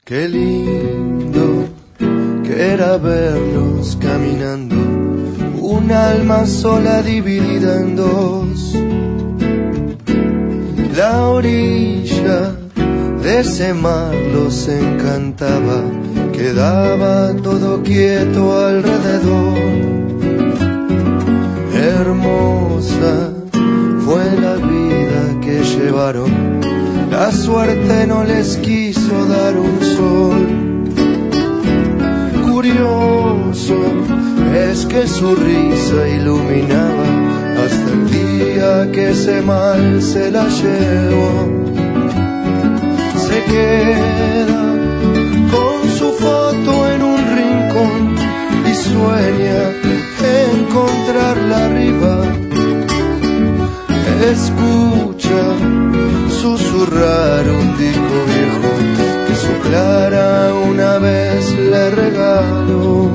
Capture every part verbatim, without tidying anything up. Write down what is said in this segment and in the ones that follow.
Qué lindo que era verlos caminando, un alma sola dividida en dos. La orilla de ese mar los encantaba, quedaba todo quieto alrededor. Hermosa fue la vida que llevaron, la suerte no les quiso dar un sol. Curioso es que su risa iluminaba hasta el día que ese mal se la llevó. Se queda con su foto en un rincón y sueña encontrarla arriba. Escucha susurrar un disco viejo que su Clara una vez le regaló.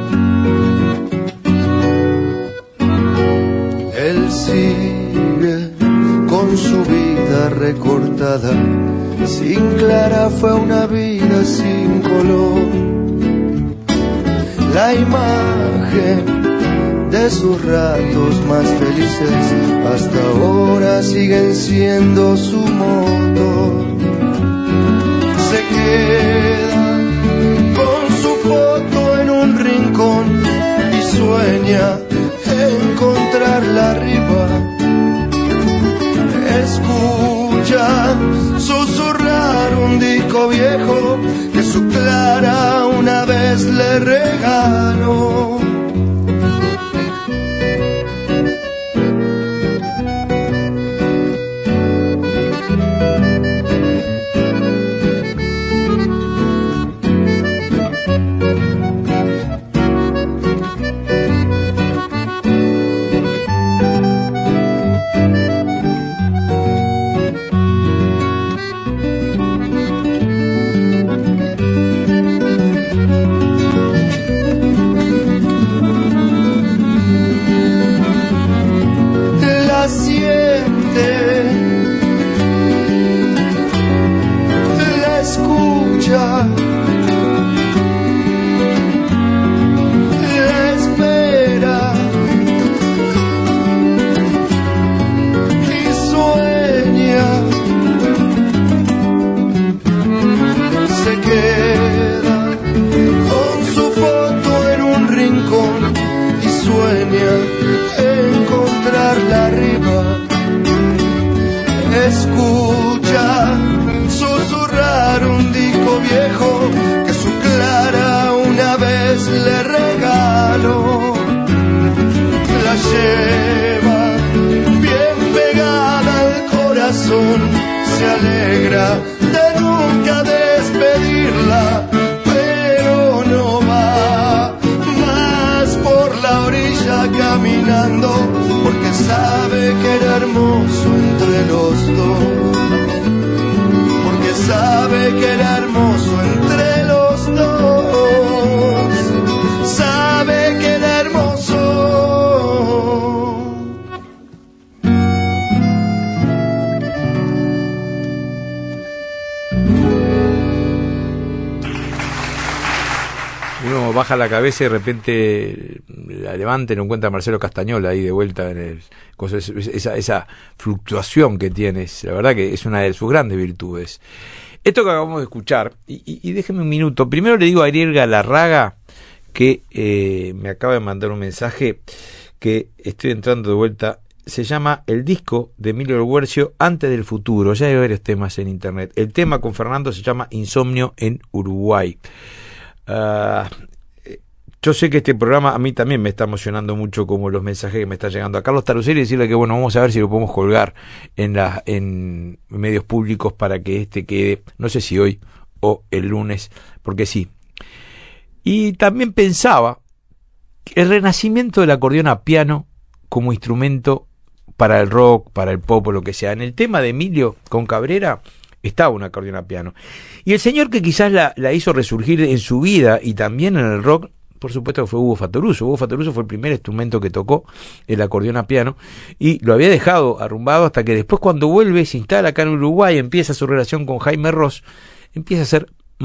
Él sigue con su vida recortada, sin Clara fue una vida sin color. La imagen de sus ratos más felices hasta ahora siguen siendo su motor. Se queda con su foto en un rincón y sueña encontrarla arriba. Escucha susurrar un disco viejo que su Clara una vez le regaló. Escucha susurrar un disco viejo que su Clara una vez le regaló. La lleva bien pegada al corazón, se alegra de nunca despedirla, pero no va más por la orilla caminando, porque sabe que era hermoso entre los dos, porque sabe que era hermoso entre los dos, sabe que era hermoso. Uno baja la cabeza y de repente la levanta y no encuentra a Marcelo Castañola ahí de vuelta en el esa, esa fluctuación que tienes. La verdad que es una de sus grandes virtudes. Esto que acabamos de escuchar, y, y, y déjeme un minuto, primero le digo a Ariel Galarraga que eh, me acaba de mandar un mensaje que estoy entrando de vuelta. Se llama El disco de Emilio Guercio Antes del futuro. Ya hay varios temas en internet. El tema con Fernando se llama Insomnio en Uruguay. Uh, yo sé que este programa a mí también me está emocionando mucho, como los mensajes que me están llegando a Carlos Taruceri, y decirle que bueno, vamos a ver si lo podemos colgar en la, en medios públicos para que este quede, no sé si hoy o el lunes, porque sí. Y también pensaba el renacimiento del acordeón a piano como instrumento para el rock, para el pop o lo que sea. En el tema de Emilio con Cabrera estaba un acordeón a piano. Y el señor que quizás la, la hizo resurgir en su vida y también en el rock, por supuesto que fue Hugo Fattoruso. Hugo Fattoruso fue el primer instrumento que tocó el acordeón a piano y lo había dejado arrumbado hasta que después, cuando vuelve, se instala acá en Uruguay, empieza su relación con Jaime Ross, empieza a hacer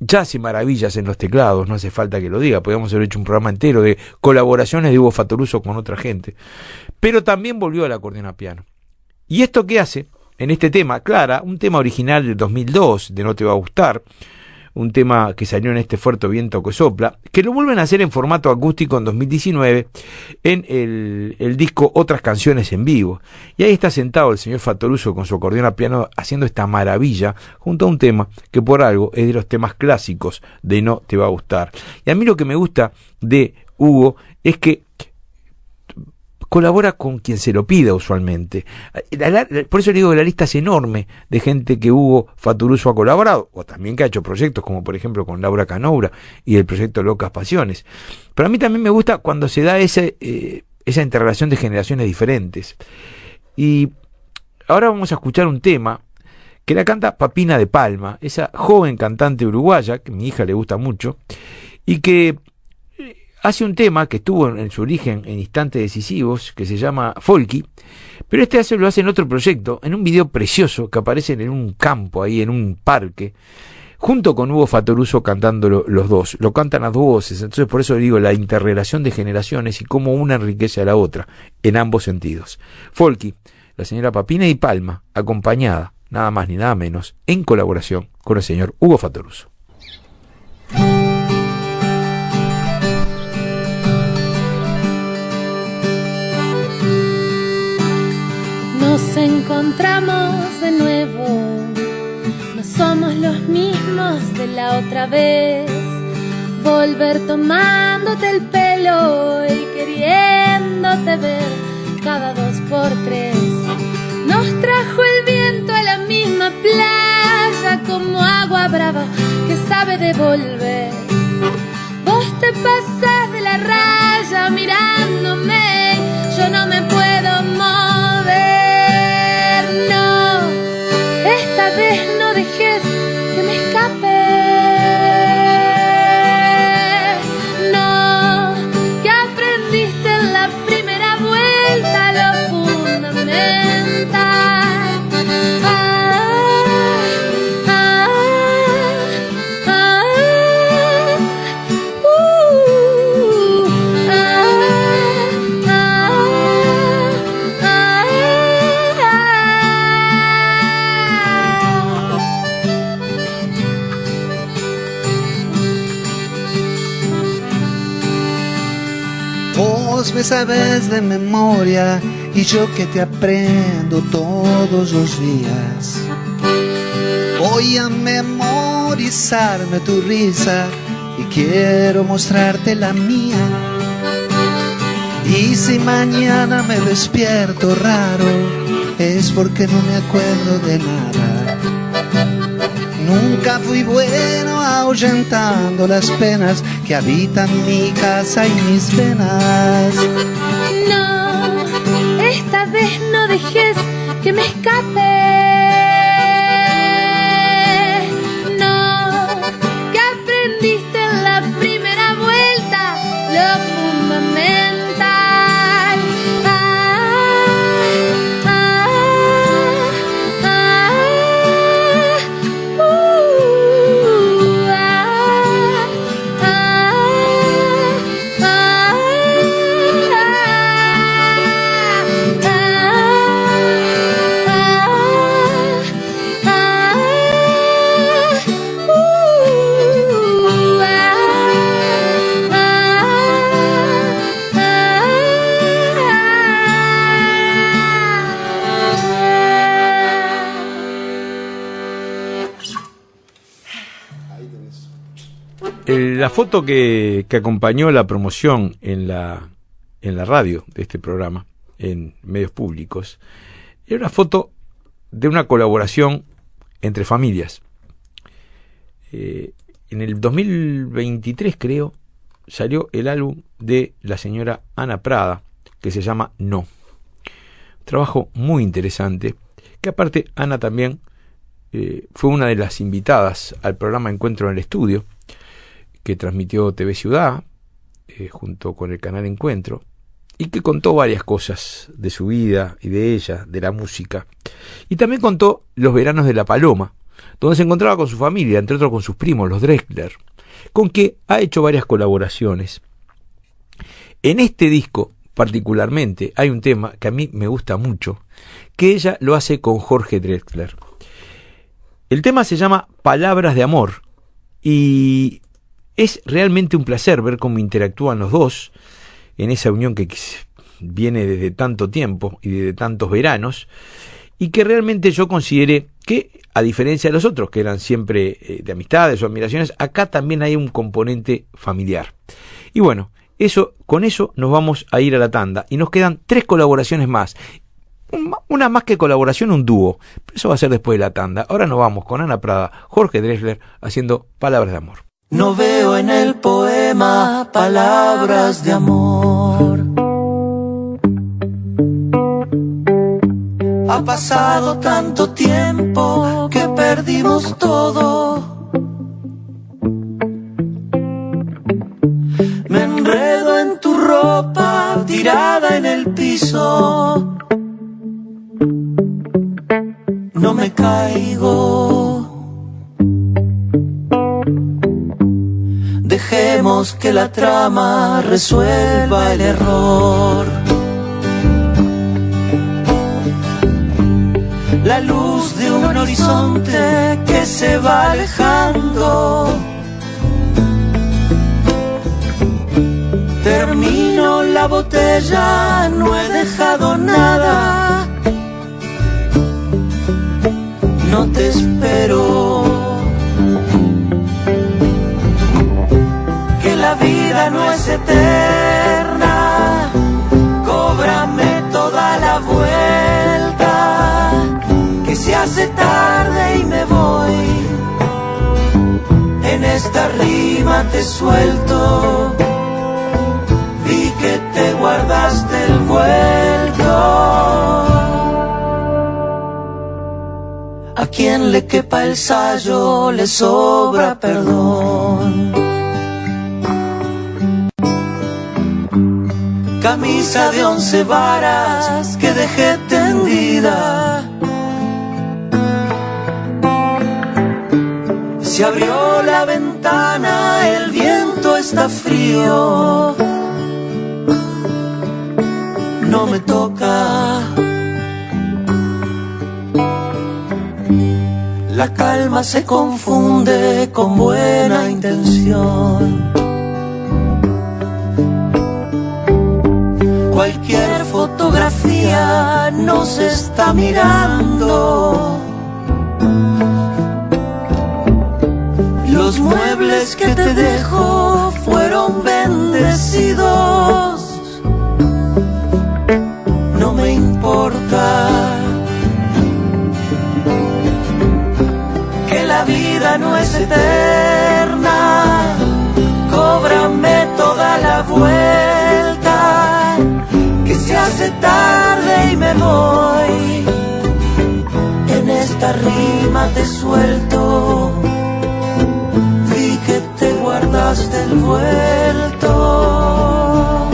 ya hace maravillas en los teclados, no hace falta que lo diga, podríamos haber hecho un programa entero de colaboraciones de Hugo Fattoruso con otra gente, pero también volvió al acordeón a piano. ¿Y esto qué hace? En este tema, Clara, un tema original del dos mil dos, de No te va a gustar, un tema que salió en este fuerte viento que sopla, que lo vuelven a hacer en formato acústico en dos mil diecinueve, en el, el disco Otras Canciones en Vivo. Y ahí está sentado el señor Fattoruso con su acordeón a piano haciendo esta maravilla, junto a un tema que por algo es de los temas clásicos de No te va a gustar. Y a mí lo que me gusta de Hugo es que colabora con quien se lo pida usualmente. La, la, por eso le digo que la lista es enorme de gente que Hugo Fattoruso ha colaborado, o también que ha hecho proyectos, como por ejemplo con Laura Canoura y el proyecto Locas Pasiones. Pero a mí también me gusta cuando se da ese, eh, esa interrelación de generaciones diferentes. Y ahora vamos a escuchar un tema que la canta Papina de Palma, esa joven cantante uruguaya, que a mi hija le gusta mucho, y que hace un tema que estuvo en su origen en Instantes Decisivos, que se llama Folky, pero este hace, lo hace en otro proyecto, en un video precioso que aparecen en un campo, ahí en un parque, junto con Hugo Fattoruso cantándolo los dos. Lo cantan a dos voces, entonces por eso digo la interrelación de generaciones y cómo una enriquece a la otra, en ambos sentidos. Folky, la señora Papina y Palma, acompañada, nada más ni nada menos, en colaboración con el señor Hugo Fattoruso. Nos encontramos de nuevo, no somos los mismos de la otra vez. Volver tomándote el pelo y queriéndote ver cada dos por tres. Nos trajo el viento a la misma playa como agua brava que sabe devolver. Vos te pasás de la raya mirándome, yo no me puedo mover. No, esta vez no dejes que me escape. No, que aprendiste en la primera vuelta lo fundamental. Ah, ah, ah, uh, ah, ah, ah. Vos me sabes de memoria y yo que te aprendo todos los días. Voy a memorizarme tu risa y quiero mostrarte la mía. Y si mañana me despierto raro, es porque no me acuerdo de nada. Nunca fui bueno ahuyentando las penas que habitan mi casa y mis venas. No, esta vez no dejes que me escape. No, que aprendiste en la primera vuelta lo fundamental. Ah, ah, ah, uh, ah, ah, ah, El, la foto que, que acompañó la promoción en la, en la radio de este programa, en medios públicos, era una foto de una colaboración entre familias. Eh, en el dos mil veintitrés, creo, salió el álbum de la señora Ana Prada, que se llama No. Un trabajo muy interesante, que aparte Ana también eh, fue una de las invitadas al programa Encuentro en el Estudio, que transmitió T V Ciudad, eh, junto con el canal Encuentro, y que contó varias cosas de su vida y de ella, de la música. Y también contó los veranos de La Paloma, donde se encontraba con su familia, entre otros con sus primos, los Drexler, con que ha hecho varias colaboraciones. En este disco, particularmente, hay un tema que a mí me gusta mucho, que ella lo hace con Jorge Drexler. El tema se llama Palabras de Amor, y es realmente un placer ver cómo interactúan los dos en esa unión que viene desde tanto tiempo y desde tantos veranos, y que realmente yo consideré que, a diferencia de los otros, que eran siempre eh, de amistades o admiraciones, acá también hay un componente familiar. Y bueno, eso, con eso nos vamos a ir a la tanda, y nos quedan tres colaboraciones más. Una más que colaboración, un dúo. Pero eso va a ser después de la tanda. Ahora nos vamos con Ana Prada, Jorge Drexler, haciendo Palabras de Amor. No veo en el poema palabras de amor. Ha pasado tanto tiempo que perdimos todo. Me enredo en tu ropa tirada en el piso. No me caigo. Dejemos que la trama resuelva el error. La luz de un horizonte que se va alejando. Termino la botella, no he dejado nada. No te espero. Que la vida no es eterna. Cóbrame toda la vuelta. Que se hace tarde y me voy. En esta rima te suelto. Vi que te guardaste el vuelto. A quien le quepa el sayo le sobra perdón. Camisa de once varas que dejé tendida. Se abrió la ventana, el viento está frío. No me toca. La calma se confunde con buena intención. Cualquier fotografía nos está mirando. Los muebles que te dejo fueron bendecidos. No me importa. La vida no es eterna. Cóbrame toda la vuelta. Que se hace tarde y me voy. En esta rima te suelto. Vi que te guardaste el vuelto.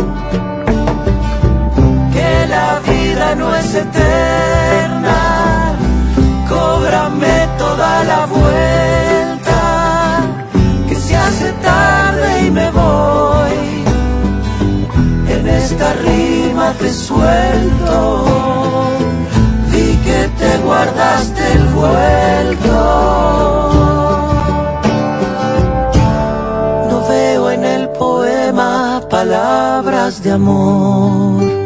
Que la vida no es eterna. Cóbrame toda la vuelta. Que se hace tarde y me voy. En esta rima te suelto. Vi que te guardaste el vuelto. No veo en el poema palabras de amor.